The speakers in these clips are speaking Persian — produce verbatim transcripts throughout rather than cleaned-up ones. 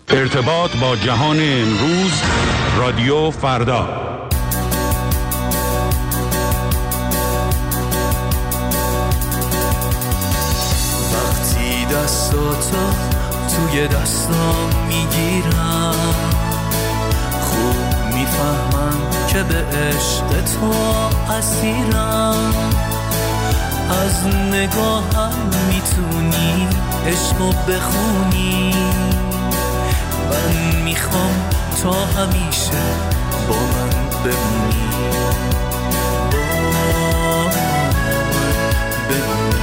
ارتباط با جهان امروز، رادیو فردا. وقتی دستاتو توی دستام میگیرم، خوب میفهمم که به عشق تو اسیرم. از نگاهم میتونی عشقو بخونی، من میخوام تا همیشه با من بمونی، با من بمونی.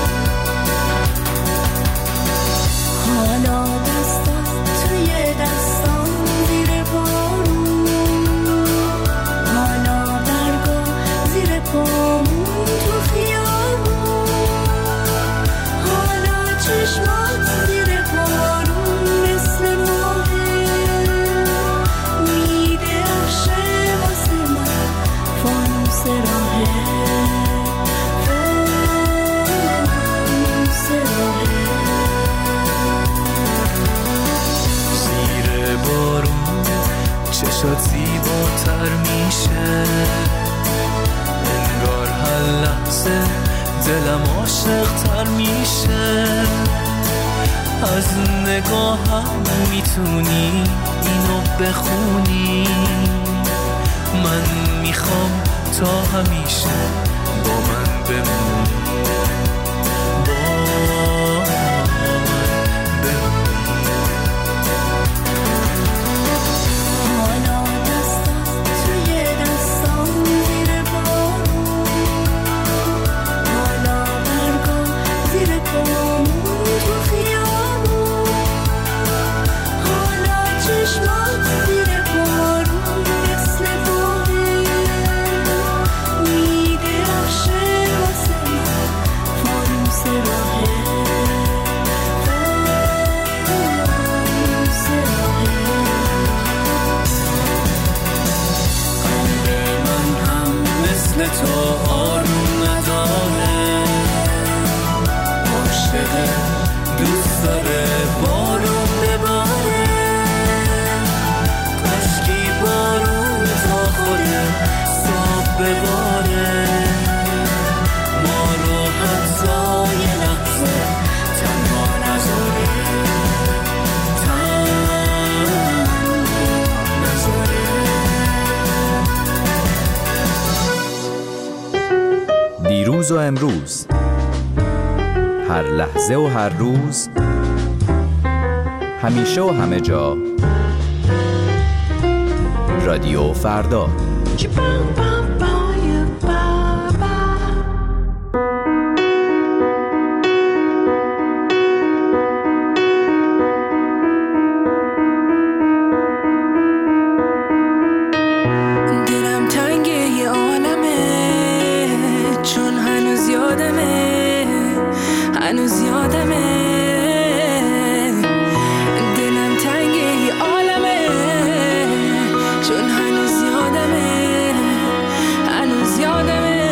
حالا دستات توی دستام زیر بارون، حالا برگا زیر پامون تو خیابون، حالا چشمات زیر بارون مثل ماهه، میده عرشه واسه من فانوس راهه، فانوس راهه. زیر بارون چشات زیباتر میشه، انگار هر لحظه دلم عاشق‌تر میشه. از نگاهم میتونی اینو بخونی، من میخوام تا همیشه با من بمونی، با من بمونی. حالا دستات توی دستام زیر بارون، حالا برگا زیر پامون تو خیابون، حالا چشمات زیر بارون مثل باغه، میده عرشه واسه من فانوس راهه، فانوس راهه. قلب من هم مثل تو آروم نداره، عاشق دوست داره بارون بباره. کاشکی بارون تا خوده صاف بباره، ما رو حتی یه لحظه تنها نذاره، تنها نذاره. دیروز و امروز، هر لحظه و هر روز، همیشه و همه جا، رادیو فردا. دلم تنگه یه عالمه، چون هنوز یادمه، هنوز یادمه. دلم تنگه یه عالمه، چون هنوز یادمه، هنوز یادمه.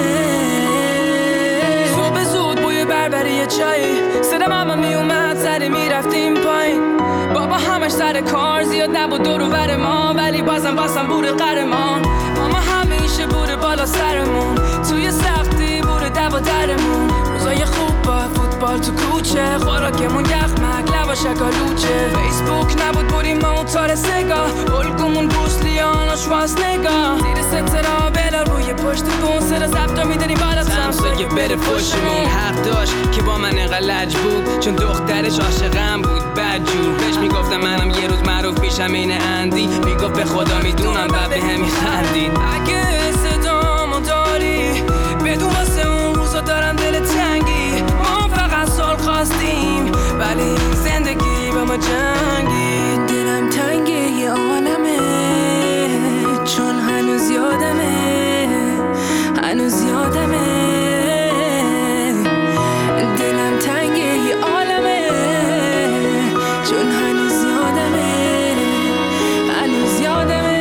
صبح زود بوی بربری یه چای، صدا ماما می اومد سری میرفتیم پایین. بابا همش سر کار زیاد نبود دور و بر ما، ولی بازم بازم بوده قهرمان. ماما همیشه بوده بالا سرمون، توی سختی بوده دوا درمون. روزای خوب با فوتبال تو کوچه، خوراکمون یخمک لبا شکالوچه. فیسبوک نبود بودیم موتار سگا، الگومون بوسلیان و شواز نگاه. زیر سترا بلا روی پشت بون، سر زبطا میدنیم بالا سمسا یه بره پشتمون. حق داشت که با من انقلج بود، چون دخترش عاشقم بود بدجور. بهش میگفتم منم یه روز معروف میشم این اندی، میگفت به خدا میدونم بعد به هم میخندید. اگه صدامو داری بدون واسه اون روزا دارم دل تنگی. ما فقط سال خواستیم ولی این زندگی با ما جنگی. دلم تنگه یه عالمه، چون هنوز یادمه، هنوز یادمه. دلم تنگه یه عالمه، چون هنوز یادمه، هنوز یادمه.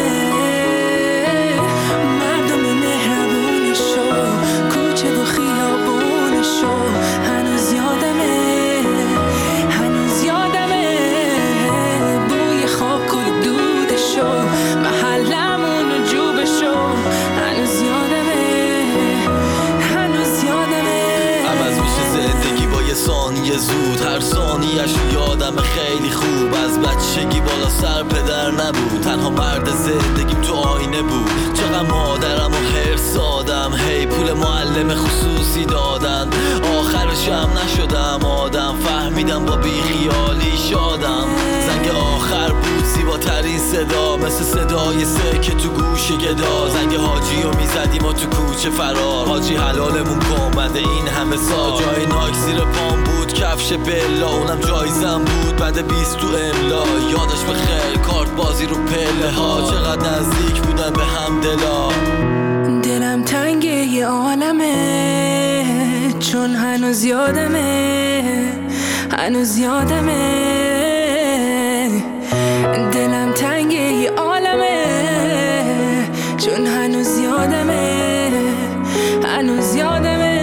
مردم مهربونشو، کوچه و خیابونشو، هنوز یادمه، هنوز یادمه. یادم خیلی خوب از بچگی بالا سر پدر نبود، تنها مرد زندگیم تو آینه بود. چقدر مادرم و حرص دادم، هی پول معلم خصوصی دادن، آخرش هم نشدم آدم، فهمیدم با بیخیالی شادم. زنگ آخر بود زیباترین صدا، مثل صدای سکه تو گوش گدا. زنگ حاجی رو میزدیم و تو کوچه فرار، حاجی حلالمون کن بعد این همه سال. جای نایک زیر پام بود، کفش بلا اونم جایزم بود بعد بیست تو املا. یادش بخیر کارت بازی رو پله ها، چقدر نزدیک بودن به هم دلا. دلم تنگه یه عالمه، چون هنوز یادمه، هنوز یادمه. دلم تنگه یه عالمه، چون هنوز یادمه، هنوز یادمه.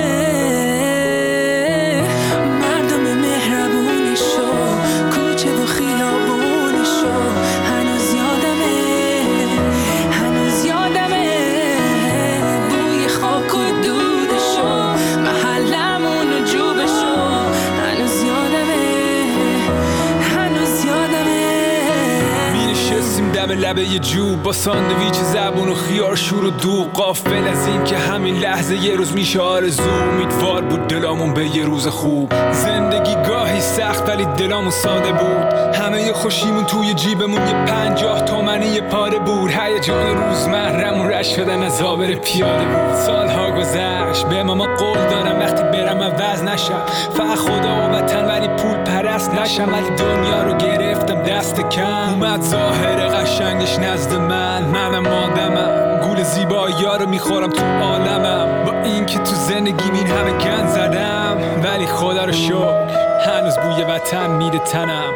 مردم مهربونشو، کوچه و خیابونشو، هنوز یادمه، هنوز یادمه. بوی خاک و دودشو، محلمون و جوبشو، هنوز یادمه، هنوز یادمه. نشستیم دم لبه یه جو با ساندویچ زبون و خیار شور و دوغ، غافل از این که همین لحظه یه روز میشه آرزو. امیدوار بود دلامون به یه روز خوب، زندگی گاهی سخت ولی دلامون ساده بود. همه خوشیمون توی جیبمون یه پنجاه تومنی یه پاره بود. هیجان روزمرمون رشت شدن از آبر پیاده بود. سالها گذشت به ماما قول دارم وقتی برم عوض نشم، فقط خدا و وطن ولی پول پرست نشم. ولی دنیا رو گرفتم دست کم، اومد ظاهر قشنگش نزد من، منم آدمم گول زیبایی‌ها رو میخورم تو عالمم. با این که تو زندگی این همه گند زدم ولی خدا رو شکر هنوز بوی وطن میره تنم.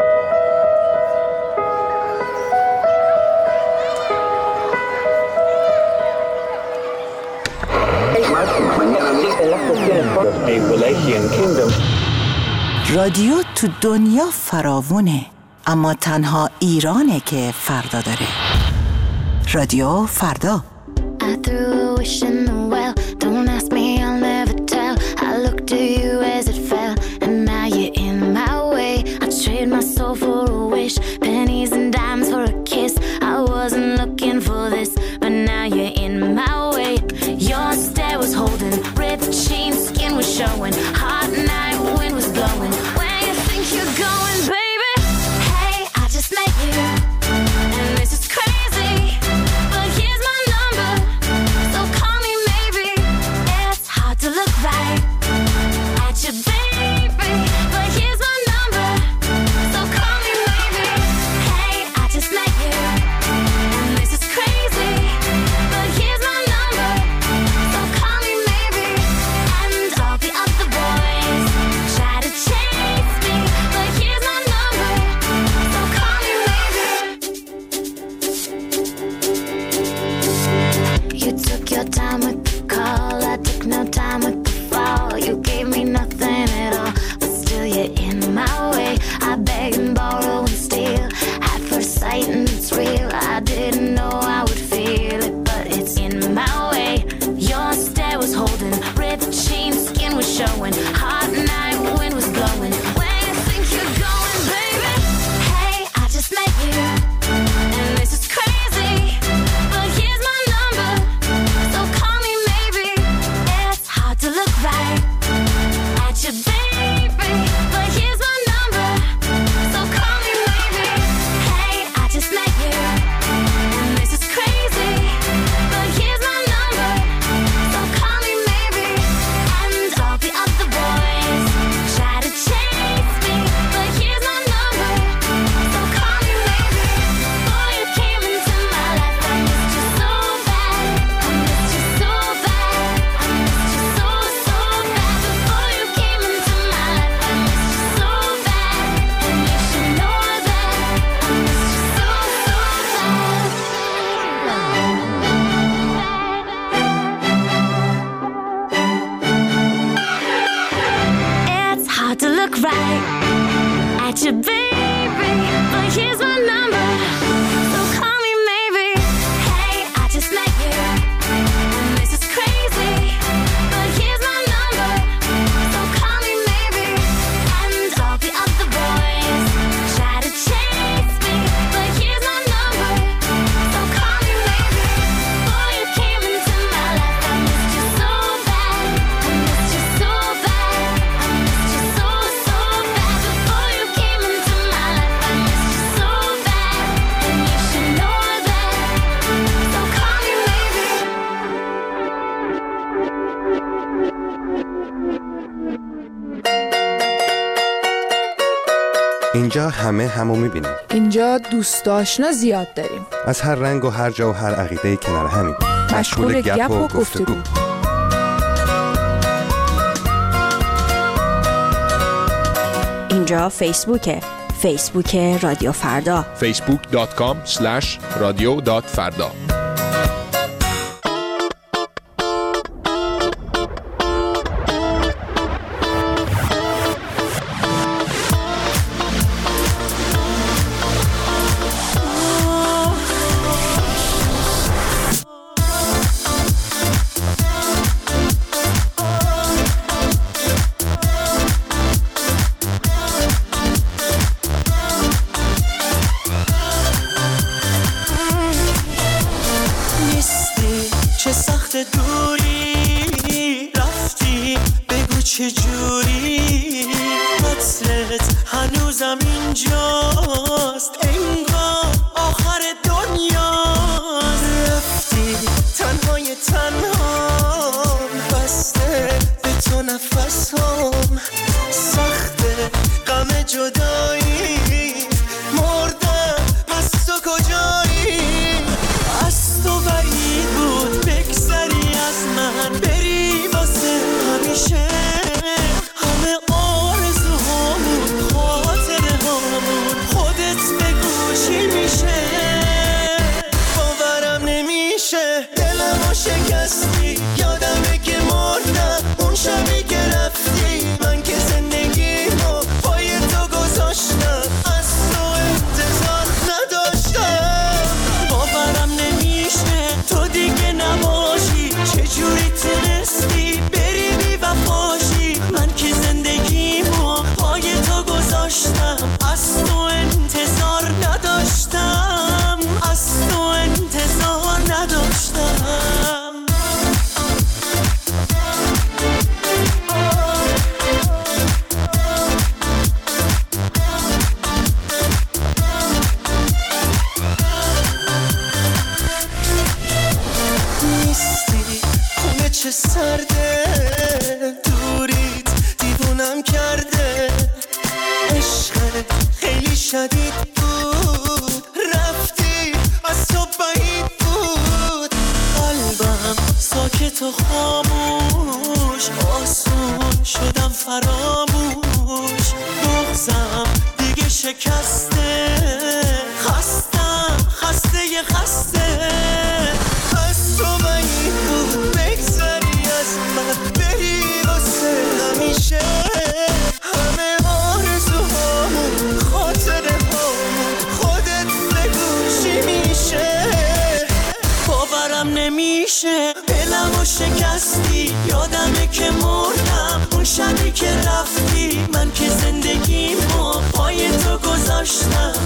رادیو تو دنیا فراوونه، اما تنها ایرانه که فردا داره. رادیو فردا. I threw a wish in the well. Don't ask me, I'll never tell. I looked at you as it fell, and now you're in my way. I trade my soul for a wish, pennies and dimes for a kiss. I wasn't looking for this, but now you're in my way. Your stare was holding, ripped jeans, skin was showing, hot night wind was blowing. Where you think you're going, baby? Hey, I just met you, and this is crazy, but here's my number, so call me maybe. It's hard to look right at you, baby, but here's my number, so call me maybe. Hey, I just met you, and this is crazy, اینجا همه همو میبینیم. اینجا دوست آشنا زیاد داریم. از هر رنگ و هر جا و هر عقیده کنار همین. مشغول گپ و گفتگو. اینجا فیسبوکه. فیسبوک رادیو فردا. فیسبوک دات کام اسلش رادیو دات فردا. شبی که رفتی من که زندگیمو پای تو گذاشتم